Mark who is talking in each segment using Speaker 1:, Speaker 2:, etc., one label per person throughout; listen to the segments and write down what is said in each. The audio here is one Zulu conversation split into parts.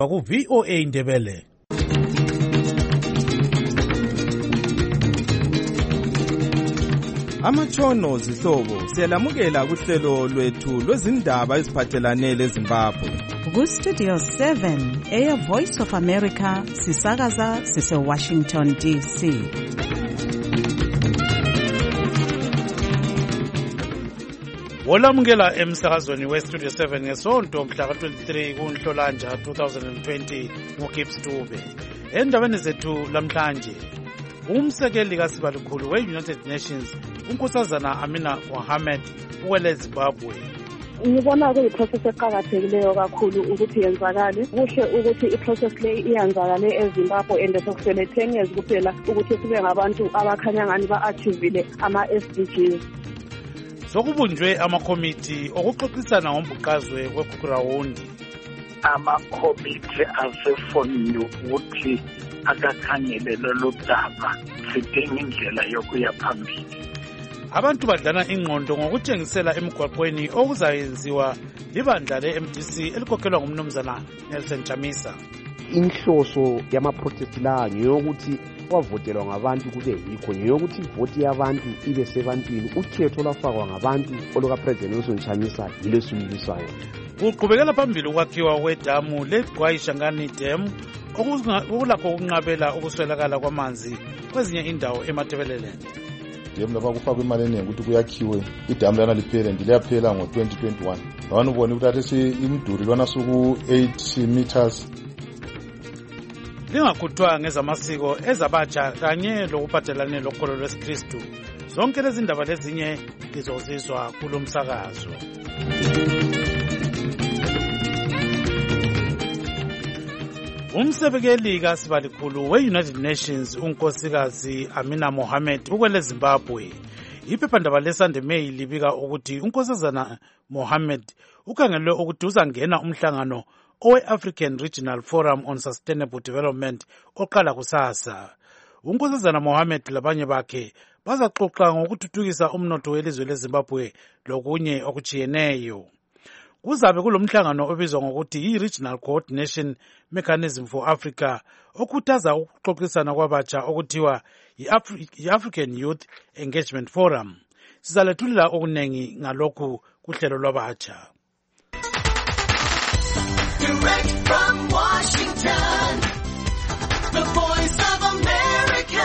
Speaker 1: ku VOA Indebele.
Speaker 2: Amatshono zihlobo siyalamukela kuhlelo lwethu lwezindaba eziphathelane leZimbabwe.
Speaker 3: Ku Studio 7 Air Voice of America sisakaza sise Washington DC.
Speaker 1: Wolamukela emsakazweni we Studio 7 ngesonto mhla ka-23 kuNhlolanja 2020 nguGibbs Dube. Endabeni zethu lamhlanje, umsekeli kaSibalikhulu we-United Nations unkosazana Amina Mohammed uwele Zimbabwe.
Speaker 4: Ngibona kuyiprocess eqhakathekileyo kakhulu ukuthi yenzakale. Kuhle ukuthi iprocess le iyenzakale eZimbabwe and sokusele 10 years kuphela ukuthi sibe ngabantu abakhanya ngani ba-achievile ama-SDGs.
Speaker 1: Sokubunjwe amakomiti okuxoxisana ngombhuqazwe weGugurawundi.
Speaker 5: Amakomiti asefoniwe ukuthi akakhangele lolu daba sidinga indlela yokuya phambili.
Speaker 1: Abantu badlana ingqondo ngokutshengisela emigwaqweni okuzayenziwa libandla le-MDC elikhokhelwa ngumnumzana Nelson Chamisa.
Speaker 6: Inhloso yama-protest la ngeyokuthi wavotelwa ngabantu kube yikho, ngeyokuthi ivoti yabantu ibe sebantwini. Ukhetho lwafakwa ngabantu oluka-President Nelson Chamisa yilesuliliswayo.
Speaker 1: Kuqhubekela phambili ukwakhiwa kwedamu leGwai Shangani Dam okulakho ukunqabela ukuswelakala kwamanzi kwezinye indawo eMatabeleland.
Speaker 7: Dam lapha kufakwa imali eningi ukuthi kuyakhiwe idamu lana liphele, liyaphela ngo-2021. Abantu ubone ukuthi athi imiduri lwana suku 8 meters.
Speaker 1: Lingakhuthwa ngezamasiko ezabatsha kanye lokuphathelane lokholo lwesikristu. Zonke lezi ndaba lezinye lizozizwa kulo msakazo. Umsekeli kaSibalikhulu we-United Nations unkosikazi Amina Mohammed ukwele Zimbabwe. Iphephandaba leSunday Mail libika ukuthi unkosazana Mohammed ukhangelwe ukuthi uzangena umhlangano owe-African Regional Forum on Sustainable Development oqala kusasa. Unkosazana Mohammed labanye bakhe bazaxoxa ngokuthuthukisa umnotho welizwe leZimbabwe lokunye okujiyeneyo. Kuzabe kulomhlangano obizwa ngokuthi i-Regional Coordination Mechanism for Africa okhuthaza ukuxoxisana kwabatsha okuthiwa i-African Youth Engagement Forum. Sizalethulela okunengi ngalokhu kuhlelo lwabatsha.
Speaker 8: Direct from Washington, the Voice of America,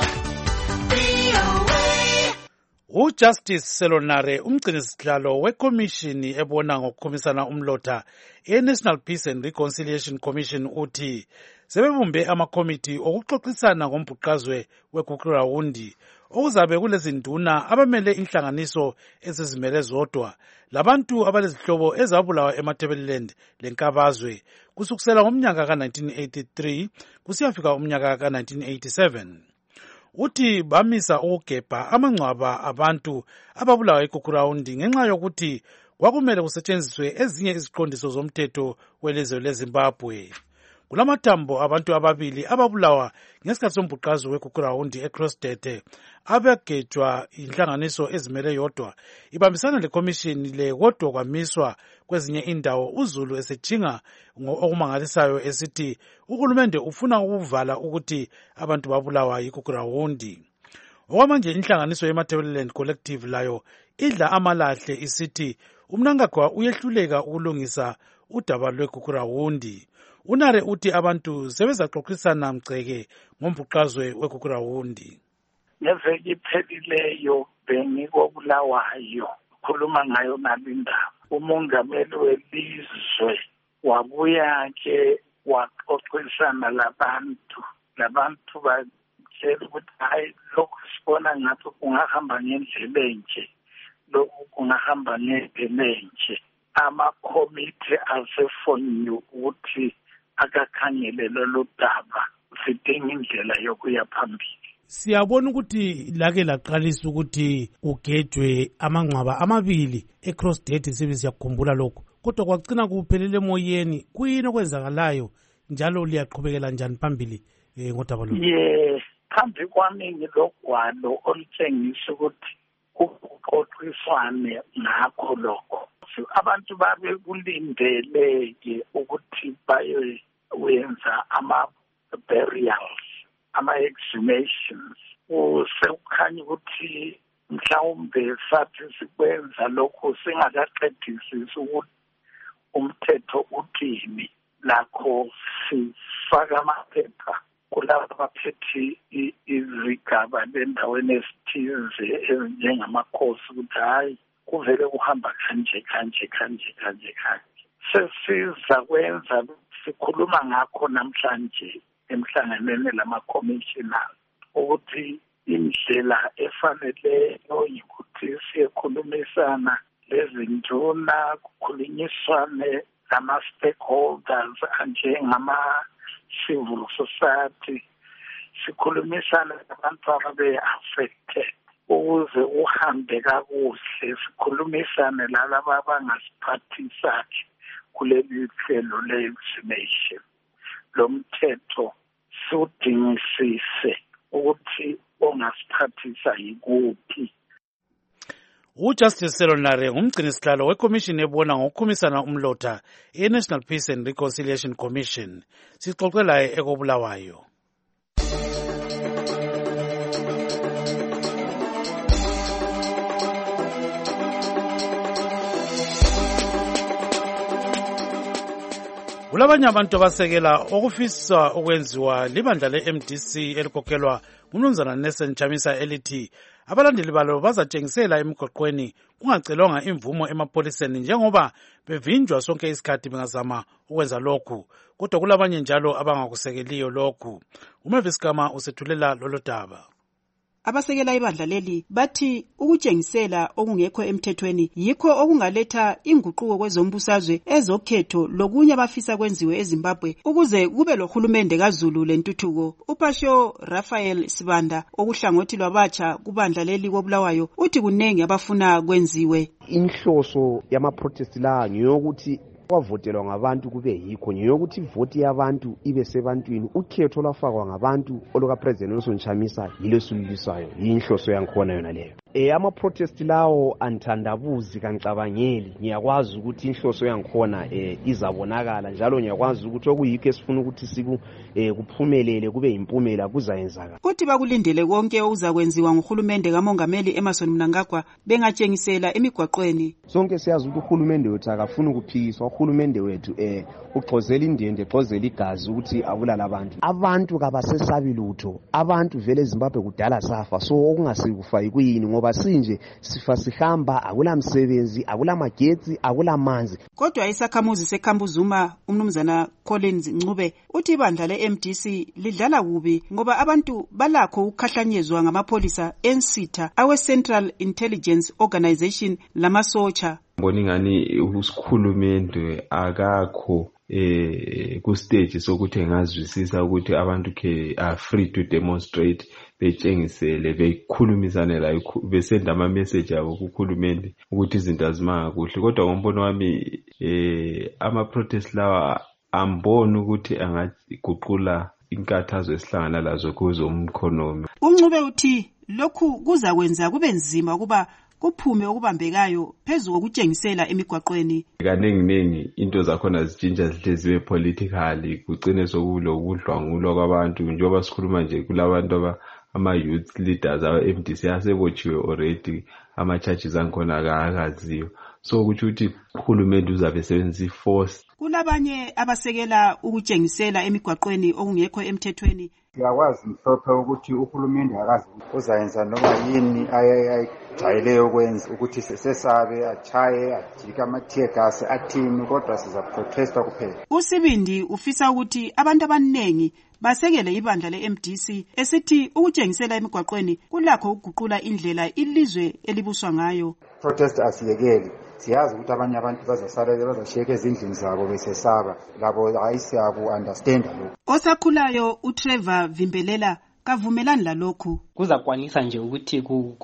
Speaker 8: VOA.
Speaker 1: UJustice Selonare umgcinisihlalo wekomishini ebona ngokukhomisana umlotha e-National Peace and Reconciliation Commission uthi sebebumbe amakomiti okuxoxisana ngombhuqazwe weGugurawundi okuzabe kulezinduna abamele inhlanganiso ezizimele zodwa labantu abalezihlobo ezabulawa eMatabeleland lenkabazwe kusukela ngomnyaka ka-1983 kusiyafika umnyaka ka-1987. Uthi bamisa ukugebha amangcwaba abantu ababulawa eGugurawundi ngenxa yokuthi kwakumele kusetshenziswe ezinye iziqondiso zomthetho welizwe leZimbabwe. Kulamathambo abantu ababili ababulawa ngesikhathi sombhuqazwe weGugurawundi eCrossdete abagejwa inhlanganiso ezimele yodwa ibambisana lekomishini le kodwa kwamiswa kwezinye indawo uZulu esejinga okumangalisayo esithi uhulumende ufuna ukuvala ukuthi abantu babulawa yiGugurawundi. Okwamanje inhlanganiso yeMatabeleland Collective layo idla amalahle isithi umnankagwa uyehluleka ukulungisa udaba lweGugurawundi. Unare uthi abantu sebezaxoxisana mgceke ngombhuqazwe weGugurawundi.
Speaker 5: Ngeveki iphelileyo bengikobulawayo khuluma ngayo nalindaba. Umongameli welizwe wabuya-ke waxoxisana labantu batshela ukuthi hayi lokhu sibona ngathi kungahamba ngendlela enje, lokhu kungahamba ngendlela enje. Amakomiti asefoniwe ukuthi akakhangele lolu daba sidinga indlela yokuya phambili.
Speaker 1: Siyabona ukuthi lake laqalisa ukuthi kugejwe amangcwaba amabili eCrossdete sibe siyakhumbula lokho, kodwa kwagcina kuphelele emoyeni. Kuyini okwenzakalayo njalo liyaqhubekela njani phambili ngodaba lo?
Speaker 5: Phambi kwami ngilogwalo olutshengisa ukuthi kuxoxiswane ngakho lokho. Abantu babe kulindeleke ukuthi uyenza ama-burials, ama-exhumations. Sekukhanya ukuthi mhlawumbe sathi sikwenza lokho singakaqedisisi ukuthi umthetho uthini. Lakho sifaka amaphepha kulabo abaphethe izigaba lendaweni ezithize ezinjengamakhosi ukuthi hayi kuvele kuhamba kanje. Sesiza kwenza sikhuluma ngakho namhlanje emhlanganweni lama-commissioners ukuthi indlela efaneleyo yikuthi siyekhulumisana lezinduna, kukhulunyiswane nama-stakeholders anjengama-civil society, sikhulumisane nabantu ababe-affected ukuze uhambe kakuhle, sikhulumisane lalaba abangasiphathisa kuleli hlelo le-exhumation. Lo mthetho siwudingisise ukuthi ongasiphathisa yikuphi.
Speaker 1: uJustice Selonare ngumgcinisihlalo weCommission ebona ngokukhumisana umlotha i-National Peace and Reconciliation Commission. Sixoxe laye ekobulawayo. Kulabanye abantu abasekela okufisa ukwenziwa libandla le-MDC elikhokhelwa ngumnumzana Nelson Chamisa elithi abalandeli balo bazatshengisela emigwaqweni kungacelwanga imvumo emapoliseni njengoba bevinjwa sonke isikhathi bengazama ukwenza lokhu, kodwa kulabanye njalo abangakusekeliyo lokhu. uMavis Gama usethulela lolo daba.
Speaker 3: Abasekela ibandla leli bathi ukutshengisela okungekho emthethweni yikho okungaletha inguquko kwezombusazwe, ezokhetho lokunye abafisa kwenziwe eZimbabwe ukuze kube lohulumende kaZulu lentuthuko. uPasho Raphael Sibanda okuhlangothi lwabatsha kubandla leli kobulawayo uthi kunengi abafuna kwenziwe.
Speaker 6: Inhloso yama-protest la ngiyokuthi kwavotelwa ngabantu kube yikho ngiyokuthi ivoti yabantu ibe sebantwini, ukhetho lwafakwa ngabantu olukaPresident Nelson Chamisa yilesululisayo, yinhloso yankhona yona leyo. Ama-protest lawo anthandabuzi kancabangeli, ngiyakwazi ukuthi inhloso yankhona izabonakala njalo ngiyakwazi ukuthi okuyikho esifuna ukuthi kuphumelele kube yimpumela kuzayenzakala.
Speaker 3: Uthi bakulindele konke okuzakwenziwa nguhulumende kaMongameli Emmerson Mnangagwa bengatshengisela emigwaqweni.
Speaker 6: Sonke siyazi ukuthi uhulumende wethu akafuna ukuphikiswa, uhulumende wethu uxozela indende, exozela igazi ukuthi abulala abantu kabasesabi lutho. Abantu vele eZimbabwe kudala safa, so okungasikufa kuyini ngoba sinje sifa sihamba, akula msebenzi, akula magetsi, akula manzi.
Speaker 3: Kodwa isakhamuzi seKhambuzuma umnumzana Collins Ncube uthi ibandla le-MDC lidlala kubi ngoba abantu balakho ukukhahlanyezwa ngamapolisa ensitha awe-Central Intelligence Organization lamasotsha.
Speaker 9: Mbona ingani usikhulumende akakho ku stage sokuthi engazwisisa ukuthi abantu are free to demonstrate, betshengisele, bekhulumisane la, besenda ama message abo kukhulumende ukuthi izinto azimanga kuhle. Kodwa ngombono wami ama protest lawa ambona ukuthi angaguqula inkathazo esihlangana lazo kwezomkhonomi.
Speaker 3: uNcube uthi lokhu kuzakwenza kube nzima ukuba kuphume okubambekayo phezu kokutshengisela emigwaqweni.
Speaker 9: Kanengi into zakhona zitshintsha zihle politically, kugcine sokulo kudlwangulo kwabantu njengoba sikhuluma nje kulabantu ama-youth leaders aba-MDC asebotshiwe already, ama-churches ankhona akaziyo. So ukuthi uhulumende uzabe sebenzisa i-force.
Speaker 3: Kulabanye abasekela ukutshengisela emigwaqweni okungekho emthethweni.
Speaker 10: Siyakwazi mhlophe ukuthi uhulumende akazi uzayenza noma yini ayijayele ukwenza ukuthi sesabe achaye ajika ama-tear gas athini, kodwa siza protesta kuphela.
Speaker 3: uSibindi ufisa ukuthi abantu abaningi basekele ibandla le-MDC esithi ukutshengisela emigwaqweni kulakho ukuguqula indlela ilizwe elibuswa ngayo.
Speaker 10: Protest asiyekeli, siyazi ukuthi abanye abantu bazasala bazashiyeka ezindlini zabo besesaba, labo hayi siyaku-understand lokho.
Speaker 3: Osakhulayo uTrevor Vimbelela kavumelani lalokhu.
Speaker 11: Kuzakwanisa nje ukuthi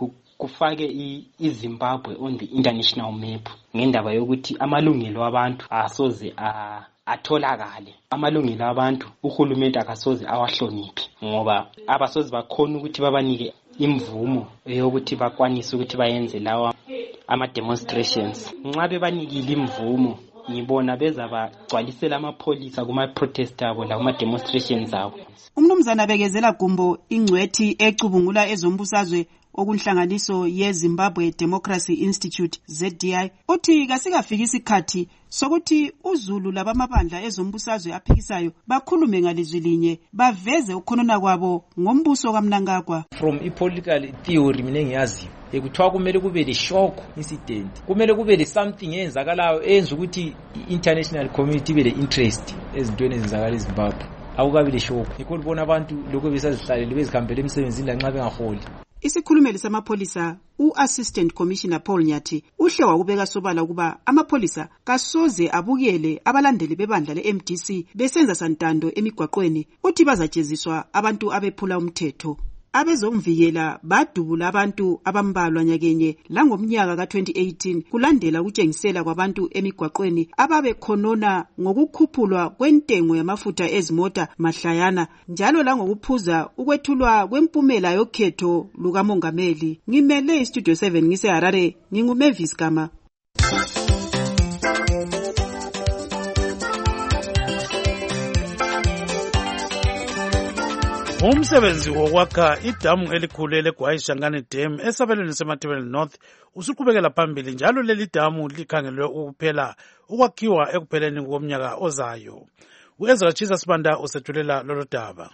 Speaker 11: kufake iZimbabwe on the international map ngendaba yokuthi amalungelo abantu asoze atholakale. Amalungelo abantu uhulumende akasoze awahloniphi ngoba abasoze bakhona ukuthi babanike imvumo yokuthi bakwanise ukuthi bayenze lawa ama demonstrations. Nxa bebanikile imvumo ngibona beza bagcwalisela amapholisa kuma-protest abo lakuma-demonstrations abo.
Speaker 3: Umnumzana Bekezela Gumbo, ingcwethi ecubungula ezombusazwe okunhlanganiso yeZimbabwe Democracy Institute ZDI, uthi kasikafiki isikhathi sokuthi uZulu labamabandla ezombusazwe aphikisayo bakhulume ngalizwi linye baveze ukhonona kwabo ngombuso kaMnangagwa.
Speaker 12: From i-political theory mina engiyaziyo ekuthiwa kumele kube le-shock incident, kumele kube le-something eyenzakalayo eyenza ukuthi i-international community ibe le-interest ezintweni ezenzakala eZimbabwe. Awukabi le-shock, yikho libona abantu lokho besazihlalele bezihambele emsebenzini lanxa bengaholi.
Speaker 3: Isikhulumeli samapholisa u-Assistant Commissioner Paul Nyathi uhle wakubeka sobala ukuba amapholisa kasoze abukele abalandeli bebandla le-MDC besenza santando emigwaqweni, uthi bazajeziswa abantu abephula umthetho. Abezomvikela badubula abantu abambalwa nyakenye langomnyaka ka-2018 kulandela ukutshengisela kwabantu emigwaqweni ababekhonona ngokukhuphulwa kwentengo yamafutha ezimota mahlayana njalo langokuphuza ukwethulwa kwempumela yokhetho lukamongameli. Ngimele iStudio 7 ngiseHarare, nginguMavis Gama.
Speaker 1: Umsebenzi wokwakha idamu elikhulu leGwayishangani Dam esabelweni seMatabeleland North usuqhubekela phambili, njalo leli damu likhangelwe ukuphela ukwakhiwa ekupheleni komnyaka ozayo. uEzra Chisa Sibanda usethulela lolo daba.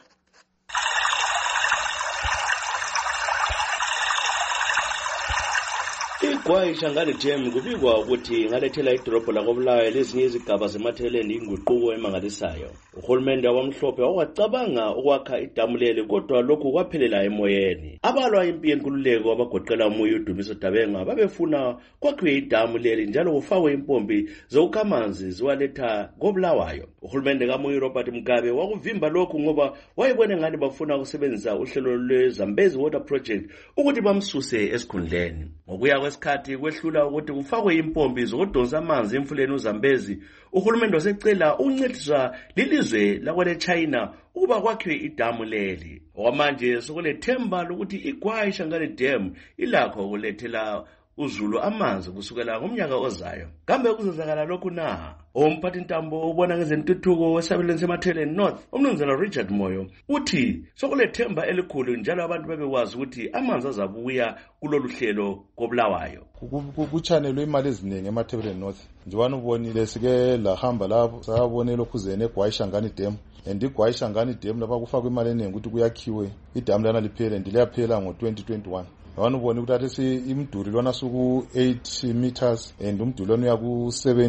Speaker 13: iGwayishangani Dam kubikwa ukuthi ngalethela idolobho lakoBulawayo lezinye izigaba zeMatabeleland inguquko emangalisayo. Uhulumende wamhlophe wacabanga ukwakha idamu leli, kodwa lokhu kwaphelela emoyeni. Abalwa impi yenkululeko abagoqela uMuyi uDumiso Dabenga babefuna kwakhiwe idamu leli njalo kufakwe impompi zokukha amanzi ziwaletha koBulawayo. Uhulumende kaMuyi Robert Mugabe wakuvimba lokhu ngoba wayebone ngani bafuna ukusebenzisa uhlelo lweZambezi Water Project ukuthi bamsuse esikhundleni. Ngokuya kwesikhathi kwehlula ukuthi kufakwe impompi zokudonsa amanzi emfuleni uZambezi, uhulumende wasecela ukuncediswa lilizwe lakwele China ukuba kwakhiwe idamu leli. Okwamanje sokulethemba lokuthi iGwayishangani Dam ilakho ukulethela uZulu amanzi kusukela ngomnyaka ozayo. Kambe kuzozakala lokhu na? Umphathi ntambo ubona ngezentuthuko wesabelweni seMatabeleland North, umnumzana Richard Moyo, uthi sokulethemba elikhulu njalo abantu bebekwazi ukuthi amanzi azabuya kulolu hlelo koBulawayo.
Speaker 7: Kuchanelwe imali eziningi eMatabeleland North. Njalo ubonile sike lahamba lapho sabone lokhuzene eGwayishangani Dam. And iGwayishangani Dam lapha kufakwe imali eningi ukuthi kuyakhiwe idamu lana liphele, ndiliyaphela ngo-2021. Wanubona ukuthi athi imduli lona suku 8 meters and umduli lona uyaku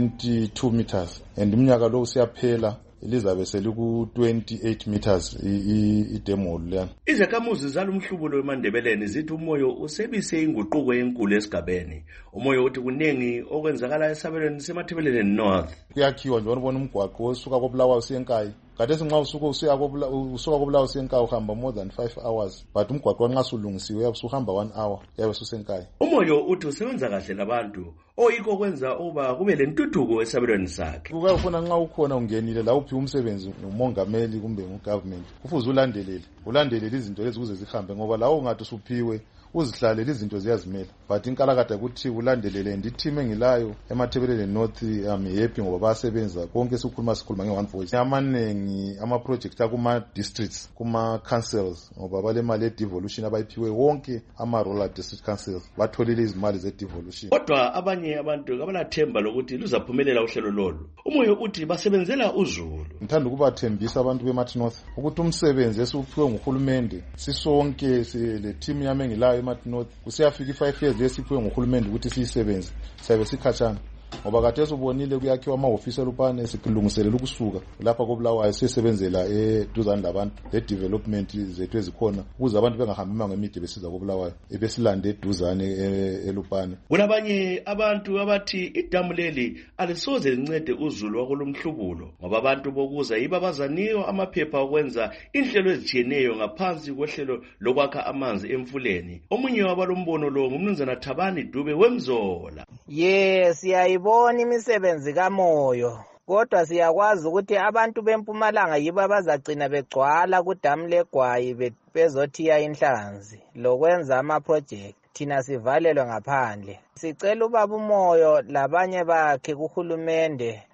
Speaker 7: 72 meters and umnyaka lo usiyaphela lizabe seliku 28 meters idemo lena.
Speaker 13: Izakhamuzi zalumhlubulo weMandebeleni zithi uMoyo usebise inguquko enkulu esigabeni. uMoyo uthi kunengi okwenzakala esabelweni seMatabeleland North.
Speaker 7: Kuyakhiwa nje wanubona umgwaqo osuka koBulawayo usiyenkayi. Kade nxa usuka koBulawayo usiyenkayi uhamba more than 5 hours, but umgwaqo nxa sulungisiwe usuhamba 1 hour yabe susenkayi.
Speaker 13: uMoyo uthi usebenza kahle labantu oyiko kwenza uba kube lentuthuko esabelweni sakhe.
Speaker 7: Kuyafuna nxa ukhona ungenile la uphi umsebenzi umongameli kumbe ugovernment kufuze ulandelele izinto lezi kuze zihambe, ngoba lawo ungathi usuphiwe uzihlalele izinto ziyazimela. But inkalakade ukuthi ulandelele team engilayo eMatabeleland North happy ngoba basebenza konke sikhuluma nge-one voice. Amanengi ama-project akuma districts kuma councils ngoba bale mali ye-devolution abayiphiwe wonke ama-rural district councils batholile izimali ze-devolution.
Speaker 13: Kodwa abanye abantu kabalathemba lokuthi luzaphumelela uhlelo lolu. uMoyo uthi basebenzela uZulu.
Speaker 7: Ngithanda ukubathembisa abantu beMathi North ukuthi umsebenzi esuphiwe nguhulumende sisonke le team yami engilayo eMathi North kusiyafika 5 years lesiphiwe nguhulumende ukuthi siyisebenze siyabe sikhatshana, ngoba kade sobonile kuyakhiwa ama-ofisi elupane sikulungiselela ukusuka lapha koBulawayo sisebenzela eduzane labantu le-development zethu ezikhona ukuze abantu bengahambi imango emide besiza koBulawayo ebesilande eduzane elupane.
Speaker 13: Kulabanye abantu abathi idamu leli alisoze lincede uZulu wakolumhlubulo ngoba abantu bokuza yibo abazaniyo amaphepha okwenza inhlelo ezitshiyeneyo ngaphansi kohlelo lokwakha amanzi emfuleni. Omunye wabalombono lo ngumnumzana Thabani Dube weMzola.
Speaker 14: Yes, siyayibona imisebenzi kaMoyo, kodwa siyakwazi ukuthi abantu beMpumalanga yibo abazagcina begcwala kudamu leGwayi bezothiya inhlanzi lokwenza ama-project. Thina sivalelwe ngaphandle. Sicela ubaba uMoyo labanye bakhe kuhulumende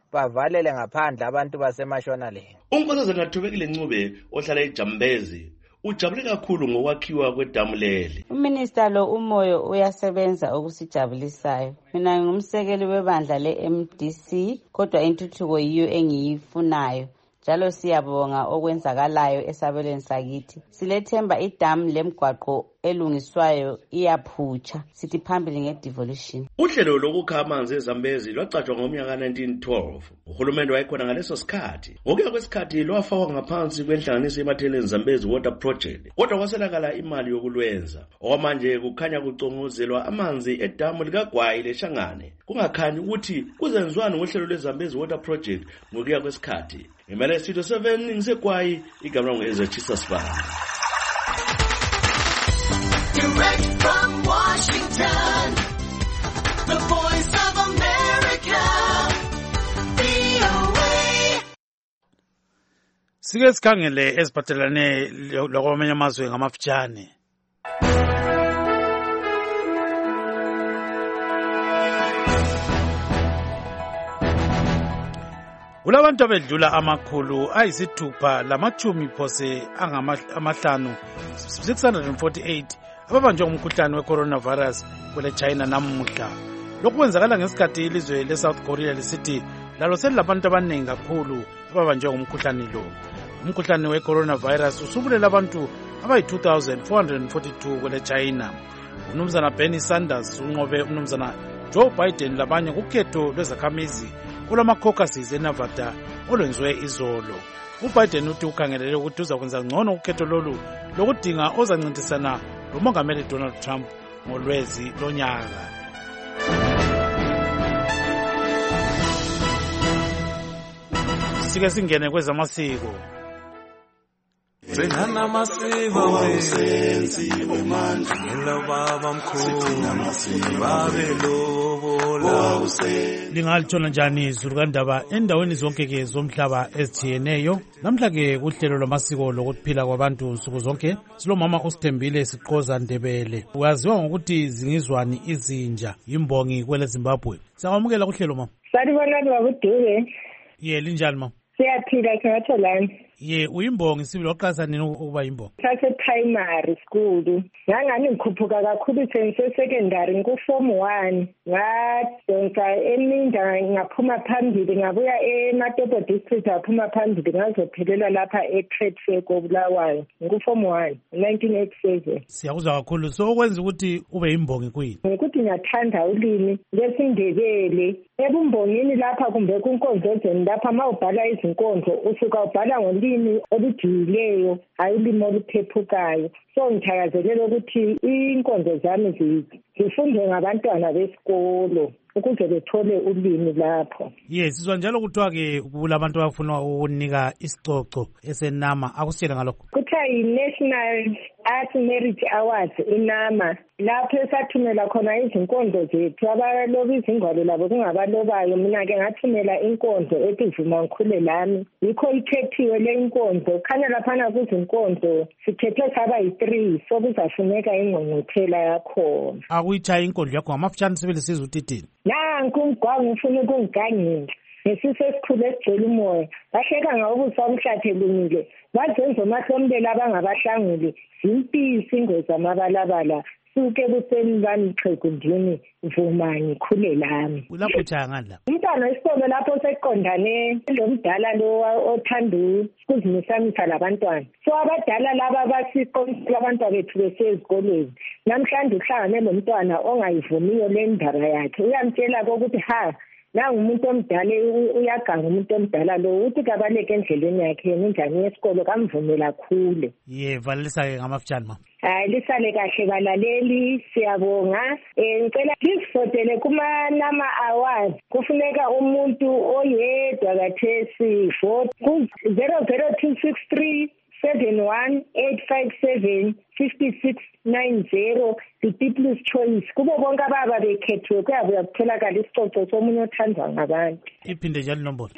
Speaker 14: bavalele ngaphandle abantu baseMashonaland.
Speaker 13: uNkosazana Thobekile Ncube ohlala eJambezi ujabule kakhulu ngokwakhiwa kwedamu leli.
Speaker 15: Uminister lo umoyo uyasebenza okusijabulisayo. Mina ngumsekeli webandla le-MDC kodwa intuthuko yiyo engiyifunayo. Njalo siyabonga okwenzakalayo esabelweni sakithi. Silethemba idamu lemgwaqo elungiswayo iyaphutsha. Sithi phambili ngedevolution.
Speaker 13: Uhlelo lokukha amanzi eZambezi lwaqatshwa ngomnyaka 1912. Uhulumende wayekhona ngaleso sikhathi. Ngokuya kwesikhathi lwafakwa ngaphansi kwenhlanganiso yeMatheleni Zambezi Water Project. Kodwa kwaselakala imali yokulwenza. Okwamanje kukhanya kucongozelwa amanzi edamu likaGwayi leShangane. Kungakhanyi ukuthi kuzenziwani ngohlelo lweZambezi Water Project ngokuya kwesikhathi. Imele Studio 7 ngiseGwayi igama ngeZechisa Sibanda.
Speaker 8: Direct from Washington, the voice of America, VOA.
Speaker 1: Sike sikhangele esiphathelane lokwamanye amazwe ngamafutshane. Kulabantu abedlula amakhulu ayisithupha lamachumi phose amahlanu 648 ababanjwe ngumkhuhlane we-coronavirus kwele China namuhla. Lokhu kwenzakala ngesikhathi ilizwe le-South Korea lisithi lalo selilabantu abaningi kakhulu ababanjwe ngumkhuhlane lo. Umkhuhlane we-coronavirus usubulela abantu abayi-2,442 kwele China. Umnumzana Bernie Sanders unqobe umnumzana Joe Biden labanye kukhetho lwezakhamizi kulama-caucuses eNevada olwenziwe izolo. uBiden uthi ukhangelele ukuthi uzakwenza ngcono ukhetho lolu lokudinga ozancintisana lomongameli Donald Trump ngolwezi lonyaka. Sike singene kwezamasiko.
Speaker 16: Singana amasiko wesenzi wemandla ngelobaba mkhulu babelobola.
Speaker 1: Lingalithola njani izulu kandaba endaweni zonke ke zomhlaba ezithiyeneyo? Namhla ke kuhlelo lwamasiko lokuphila kwabantu nsuku zonke silomama uSithembile Siqoza Ndebele. Uyaziwa ngokuthi zingizwani izinja imbongi kwele Zimbabwe. Siyamukela kuhlelo mama.
Speaker 17: Sanibona babuduke.
Speaker 1: Linjani mama?
Speaker 17: Siyaphila singatholani.
Speaker 1: Uyimbongi sibili waqasa nini ukuba yimbongi?
Speaker 17: Sase primary school. Ngangani ngikhuphuka kakhulu secondary ku-form 1. Ngadonsa eMinda ngaphuma phambili ngabuya eMatopo district ngaphuma phambili ngazophelela lapha e-Trade Fair koBulawayo. Ngiku-form 1 1987.
Speaker 1: Siyakuzwa kakhulu. So okwenza ukuthi ube yimbongi kuyini?
Speaker 17: Ukuthi ngiyathanda ulimi lesiNdebele. Ebumbongini lapha kumbe kunkonzozweni lapha mawubhala izinkondlo usuka ubhala ngolimi olujiyileyo hayi ulimi oluphephukayo. So ngithakazelela ukuthi inkondlo zami zifundwe ngabantwana besikolo ukuze bethole ulimi lapho.
Speaker 1: Sizwa njalo kuthiwa ke kulabantu abafuna ukunika isicoco esenama akusitshela ngalokho.
Speaker 17: Kuthiwa yi-National Arts Merit Awards inama lapho esathumela khona izinkondlo zethu abaloba izingwalo labo kungabalobayo. Mina-ke ngathumela inkondlo ethi Vuma Ngikhule Lami. Yikho ikhethiwe le inkondlo. Khanya laphana kuzinkondlo sikhethe saba yi-3 so kuzafuneka ingqungquthela yakhona.
Speaker 1: Akuyitshaya inkondlo yakho ngamafutshane sibili sizwe utitini.
Speaker 17: Nanku umgwangu ufuna ukungigangela. Ngesise esikhulu esigcwele umoya. Bahleka ngawubusa umhlathe lumile. Bazenza omahlomlela abangabahlanguli. Zimpisi ingozi amabalabala. Suke buseni bami Xhegu Ndini Vuma Ngikhule Lami.
Speaker 1: Lapho utshaya ngani la?
Speaker 17: Umntwana wesikolo lapho seqondane lo mdala lo othanda ukuzimisana labantwana. So abadala laba basiqonisela abantwana bethu besezikolweni. Namhlanje uhlangane lo mntwana ongayivumiyo le ndaba yakhe. Uyamtshela ukuthi nangu umuntu omdala uyaganga umuntu omdala lo uthi kabaleke endleleni yakhe njani yesikolo kamvumela khule.
Speaker 1: Valisa ke ngamafutshane mama.
Speaker 17: Hayi lisale kahle balaleli siyabonga. Ngicela lisifotele kuma-Nama Awards. Kufuneka umuntu oyedwa kathesi vote ku 00263 71857 5690 the People's Choice. Kubo bonke ababa bekhethiwe kuyabuya kutholakala isicoco somunye othandwa ngabantu.
Speaker 1: Iphinde njalo inombolo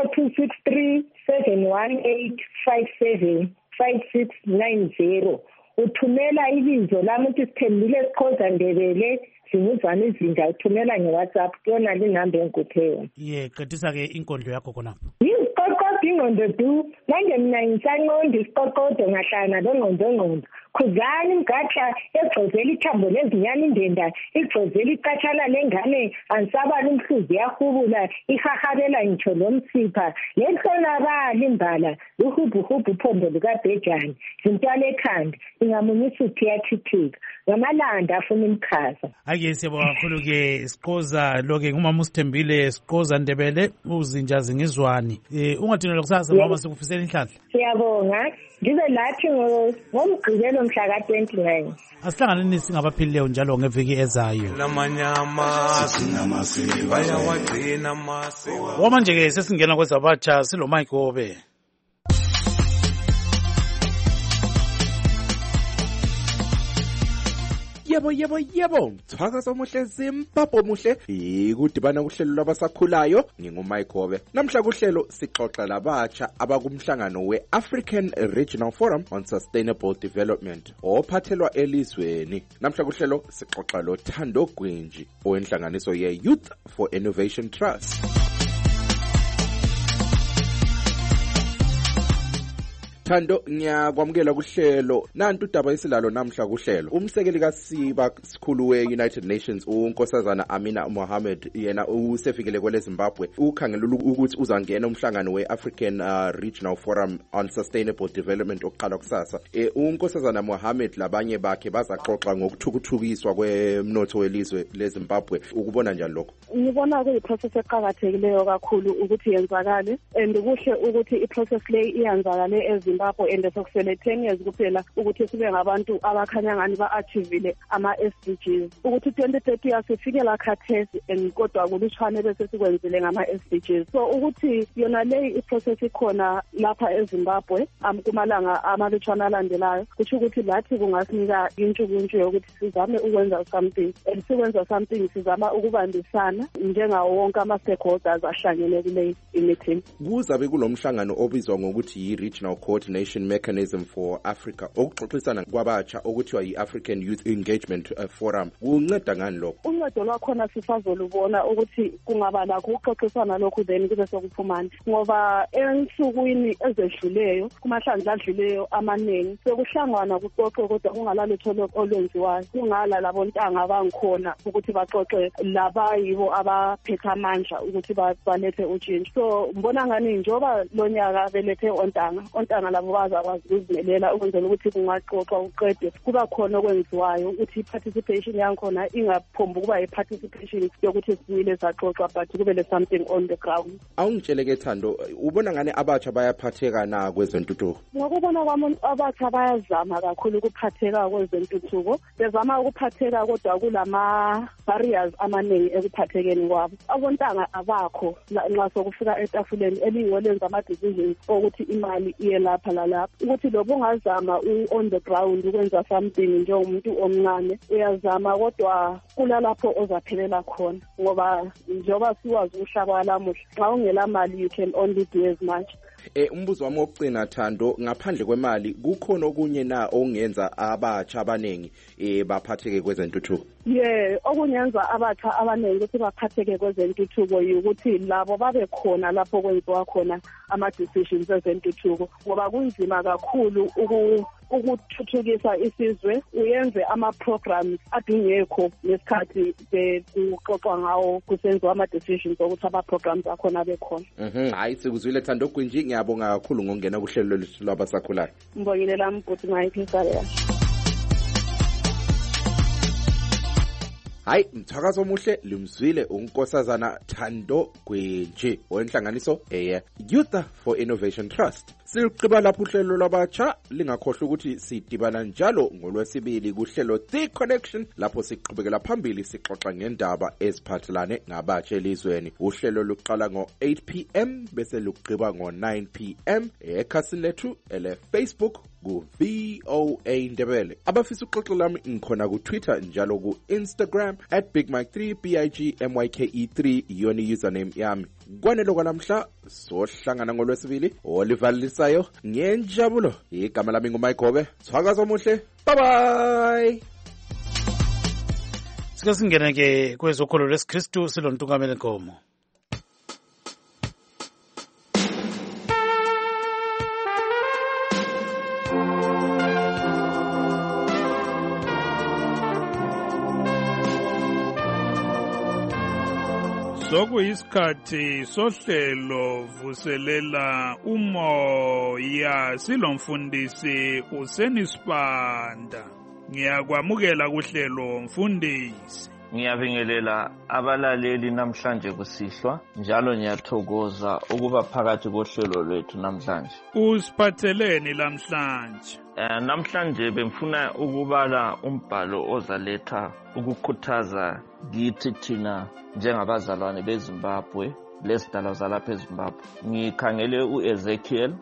Speaker 17: 00263 71857 5690. uthumela ibizo lami ukuthi Sithembile Siqhoza Ndebele Singuzwana Izinja, uthumela nge-WhatsApp kuyona le namba engikuphe yona.
Speaker 1: Qedisa ke inkondlo yakho khonapho.
Speaker 17: Isiqoqodo ingqondo du, manje mina ngisanqonda isiqoqodo ngahlala nongqondo. Khuzani mgaxa egxozela ithambo lezinyana indenda, igxozela icathala lengane, ansabala umhluzi yahubula, ihahabela ngitsho lomsipha. Lehlonakala imbala, uhubu phondo lukabhejane, zintwala ekhanda, ingamunyisa uthi yathithika. Ngamalanda afuna imkhaza.
Speaker 1: Ake siyabonga kakhulu ke Siqhoza lo ke ngumama uSithembile Siqhoza Ndebele uzinja zingizwani. Ungathini kusasa mama sikufisela inhlanhla.
Speaker 17: Siyabonga. Ngibe lathi ngomgqibelo mhla ka-29.
Speaker 1: Asihlanganeni singabaphilileyo njalo ngeviki ezayo. Wamanje ke sesingena kwezabatsha silo Mike Obe.
Speaker 18: Yebo, mthwakazo muhle Zimbabwe muhle, ikudibana kuhlelo lwabasakhulayo, ngingumike Hobe. Namhla kuhlelo sixoxa labatsha abakumhlangano we-African Regional Forum on Sustainable Development, ophathelwa elizweni. Namhla kuhlelo sixoxa lo Thando Gwinji, owenhlanganiso ye-Youth for Innovation Trust. Thando, ngiyakwamukela kuhlelo. Nantu udaba esilalo namhla kuhlelo. Umsekeli kaSiba sikhulu we-United Nations uNkosazana Amina Mohammed yena usefikele kwele Zimbabwe. Ukhangela ukuthi uzangena umhlangano we-African Regional Forum on Sustainable Development oqala kusasa. uNkosazana Mohammed labanye bakhe bazaxoxa ngokuthukuthukiswa kwemnotho welizwe leZimbabwe. Ukubona njani lokho?
Speaker 4: Ngibona kuyiprocess eqhakathekileyo kakhulu ukuthi yenzakale, and kuhle ukuthi iprocess le iyenzakale eZimbabwe and sokusele 10 years kuphela ukuthi sibe ngabantu abakhanya ngani ba-achievile ama-SDGs, ukuthi 2030 asifikela khathesi and kodwa kulutshwane bese sikwenzile ngama-SDGs. So ukuthi yona le iprocess ikhona lapha eZimbabwe kumalanga amalutshwane alandelayo, kusho ukuthi lathi kungasinika intshukuntshu yokuthi sizame ukwenza something, and sikwenza something sizama ukubambisana njengawo wonke ama-stakeholders ahlangene kule meeting.
Speaker 18: Kuzabe kulomhlangano obizwa ngokuthi yi-Regional Coordination Mechanism for Africa, okuxoxisana kwabatsha okuthiwa yi-African Youth Engagement Forum. Kunceda ngani lokho? Uncedo
Speaker 4: lwakhona sisazolubona ukuthi kungaba lakho ukuxoxisana lokhu then kube sokuphumana, ngoba ensukwini ezedluleyo kumahlandla adluleyo amaningi sekuhlangana kuxoxwe kodwa kungalalutho olwenziwayo, kungala labo ntanga abangikhona ukuthi baxoxe labayibo abaphethe amandla ukuthi balethe utshintsho. So mbona ngani njoba lonyaka belethe ontanga labo bazakwazi ukuzimelela ukwenzela ukuthi kungaxoxwa uqede kuba khona okwenziwayo ukuthi i-participation yankhona ingaphombi ukuba i-participation yokuthi simile saxoxwa but kube le something on the ground.
Speaker 18: Awungitsheleke Thando, ubona ngani abatsha bayaphatheka na kwezentuthuko?
Speaker 4: Ngokubona kwami abatsha bayazama kakhulu ukuphatheka kwezentuthuko, bezama ukuphatheka kodwa kulama barriers amaningi ekuphathekeni kwabo. Abontanga abakho nxa sokufika etafuleni elingolenza ama-decisions ukuthi imali iye lapha lalapha, ukuthi lobo ungazama on the ground ukwenza something njengomuntu omncane uyazama kodwa kulalapho ozaphelela khona, ngoba njengoba siwazi umhlaba walamuhla xa ungela mali you can only do as much.
Speaker 18: Umbuzo wami wokucina Thando, ngaphandle kwemali kukhona okunye na ongenza abatsha abanengi baphatheke kwezentuthuko?
Speaker 4: Okunyenza abatsha abanengi ukuthi baphatheke kwezentuthuko ukuthi labo babe khona lapho kwenziwa khona ama-decisions ezentuthuko, ngoba kunzima kakhulu ukuthuthukisa isizwe uyenze ama-programs adingekho ngesikhathi kuxoxwa ngawo kusenziwa ama-decisions okuthi ama-programs akhona abekhona.
Speaker 18: Hayi, sikuzwile Thando Gwinji, ngiyabonga kakhulu ngokungena kuhlelo lwethu lwabasakhulayo.
Speaker 4: Ngibongile lami bhuti ngayiphisa.
Speaker 18: Hayi, mthakazo omuhle limzwile uNkosazana Thando Gwinji owenhlanganiso Youth for Innovation Trust. Siqhiba lapho uhlelo lwabatsha, lingakhohlwa ukuthi sidibana njalo ngolwesibili kuhlelo The Connection lapho siqhubekela phambili sixoxa ngendaba eziphathelane ngabatsha elizweni. Uhlelo luqala ngo-8 PM bese luqhiba ngo-9 PM ekhasini lethu ele Facebook ku-VOA Ndebele. Abafisa uxoxo lami ngikhona ku-Twitter njalo ku-Instagram @BigMike3 BigMyke3 iyona username yami. Kwanelo kwalamhla sohlangana ngoLwesibili olivalisayo ngenjabulo. Igama lami nguMike Gobe. Thwakaza omuhle. Bye bye.
Speaker 1: Sike singene ke kwezokholo lesiKristu silontungameli Nkomo.
Speaker 19: Sokuyisikhathi sohlelo vuselela umoya silomfundisi uSenisibanda. Ngiyakwamukela kuhlelo mfundisi.
Speaker 20: Ngiyabingelela abalaleli namhlanje kusihlwa njalo ngiyathokoza ukuba phakathi kohlelo lwethu namhlanje.
Speaker 19: Usiphatheleni namhlanje?
Speaker 20: Namhlanje bemfuna ukubala umbhalo ozaletha ukukhuthaza kithi thina njengabazalwane beZimbabwe lesidala zalapha eZimbabwe. Ngikhangele uEzekiel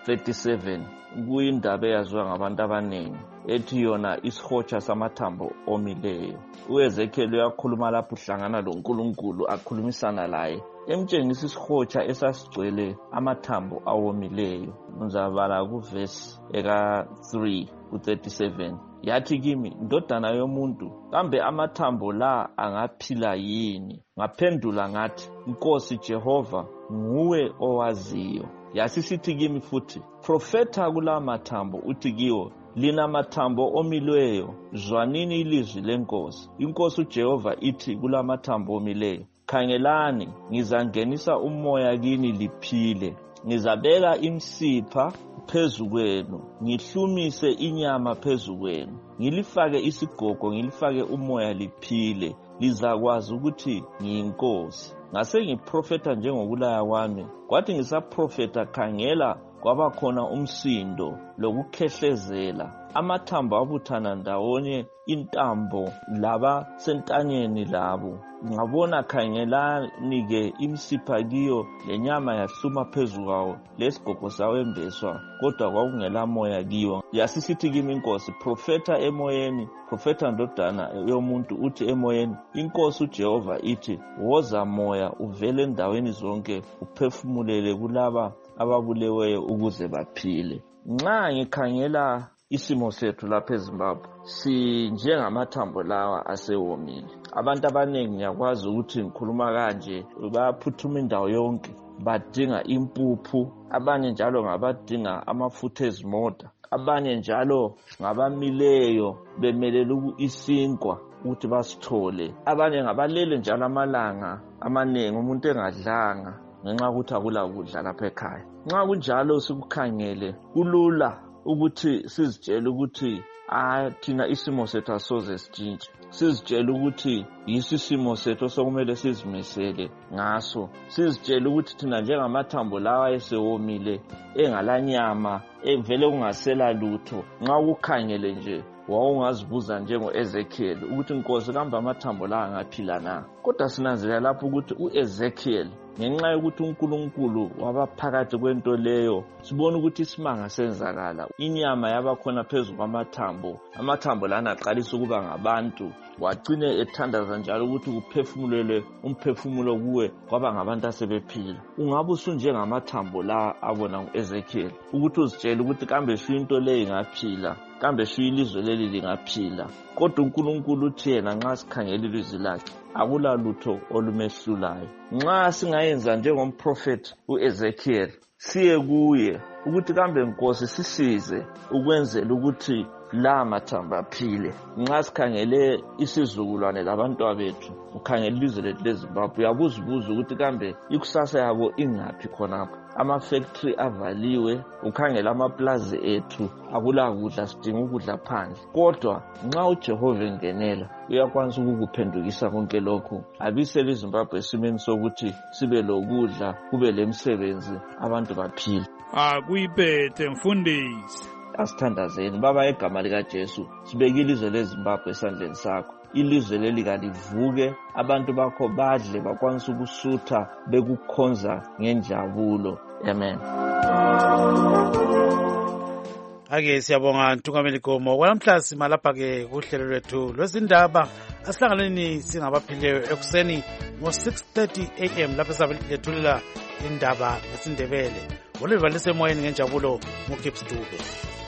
Speaker 20: 37 kuyindaba eyaziwa ngabantu abaningi ethi yona isihotsha samathambo omileyo. uEzekiel uyakhuluma lapho uhlangana loNkulunkulu akhulumisana laye emtshengisa isihotsha esasigcwele amathambo awomileyo. Ngizabala kuverse eka 3 ku37. Yathi kimi, ndodana yomuntu, kambe amathambo la angaphila yini? Ngaphendula ngathi, Nkosi Jehova, nguwe owaziyo. Yasisithi kimi futhi, profeta kula mathambo uthi kiwo, lina mathambo omileyo, zwanini ilizwi lenkosi. Inkosi uJehova ithi kula mathambo omileyo, khangelani, ngizangenisa umoya kini liphile. Ngizabeka imsipha phezu kwenu, ngihlumise inyama phezu kwenu, ngilifake isigogo, ngilifake umoya liphile, lizakwazi ukuthi ngiyinkosi. Ngase ngiprofeta njengokulaya kwami, kwathi ngisaprofeta khangela kwabakhona umsindo lokukhehlezela, amathambo abuthana ndawonye, intambo laba sentanyeni labo. Ngabona khangelani-ke imsipha kiyo lenyama yahluma phezu kwawo, lesigogo sawembeswa, kodwa kwakungela moya kiyo. Yasisithi kimi inkosi, profeta emoyeni, profeta ndodana yomuntu uthi emoyeni, inkosi uJehova ithi, woza moya uvele endaweni zonke, uphefumulele kulaba ababuleweyo ukuze baphile. Nxa ngikhangela isimo sethu lapha eZimbabwe, sinjengamathambo lawa asewomile. Abantu abaningi ngiyakwazi ukuthi ngikhuluma kanje bayaphuthuma indawo yonke, badinga impuphu, abanye njalo ngabadinga amafutha ezimota, abanye njalo ngabamileyo bemelela isinkwa ukuthi basithole, abanye ngabalele njalo amalanga amaningi umuntu engadlanga ngenxa ukuthi akula kudla lapha ekhaya. Nxa kunjalo sikukhangele kulula ukuthi sizitshele ukuthi thina isimo sethu asoze sitshintshe. Sizitshele ukuthi yisimo sethu sokumele sizimisele ngaso. Sizitshele ukuthi thina njengamathambo lawa esewomile engalanyama evele kungasela lutho. Nxa ukukhangele nje wawungazibuza njengo-Ezekiel ukuthi Nkosi kambe amathambo la angaphila na? Kodwa sinanzelela lapho ukuthi uEzekiel ngenxa yokuthi uNkulunkulu wabaphakathi kwento leyo, sibona ukuthi isimanga senzakala. Inyama yabakhona phezu kwamathambo, amathambo lana aqalisa ukuba ngabantu, wagcine ethandaza njalo ukuthi kuphefumulele umphefumulo kuwe kwaba ngabantu asebephila. Ungabe usunjengamathambo la abona uEzekiel ukuthi uzitshele ukuthi kambe into le ingaphila, kambe ilizwe leli lingaphila. Kodwa uNkulunkulu uthi yena nxa sikhangela ilizwi lakhe akula lutho olumehlulayo. Nxa singayenza njengomprofeti uEzekiel, siye kuye ukuthi kambe Nkosi sisize ukwenzela ukuthi la mathambo aphile. Nxa sikhangele isizukulwane labantwana bethu, ukhangela ilizwe lethu leZimbabwe, uyabuzibuza ukuthi kambe ikusasa yabo ingaphi khonapho. Ama-factory avaliwe, ukhangela amaplazi ethu akula kudla, sidinga ukudla phandle. Kodwa nxa uJehova engenela uyakwanisa ukukuphendukisa konke lokhu, abisele iZimbabwe esimeni sokuthi sibe lokudla, kube lemsebenzi, abantu baphile.
Speaker 19: Akuyiphethe mfundisi.
Speaker 20: Asithandazeni baba, egama likaJesu sibeke ilizwe leZimbabwe esandleni sakho. Ilizwe leli kalivuke, abantu bakho badle, bakwanisa ukusutha, bekukhonza ngenjabulo. Amen.
Speaker 1: Ake siyabonga Ntungameli Gomo. Kwalamhla simalapha-ke kuhlelo lwethu lwezindaba asihlanganeni singabaphileyo ekuseni ngo-6:30 AM lapho sabe lethulela indaba zesindebele. Oluvalisemoyeni ngenjabulo nguGibbs Dube.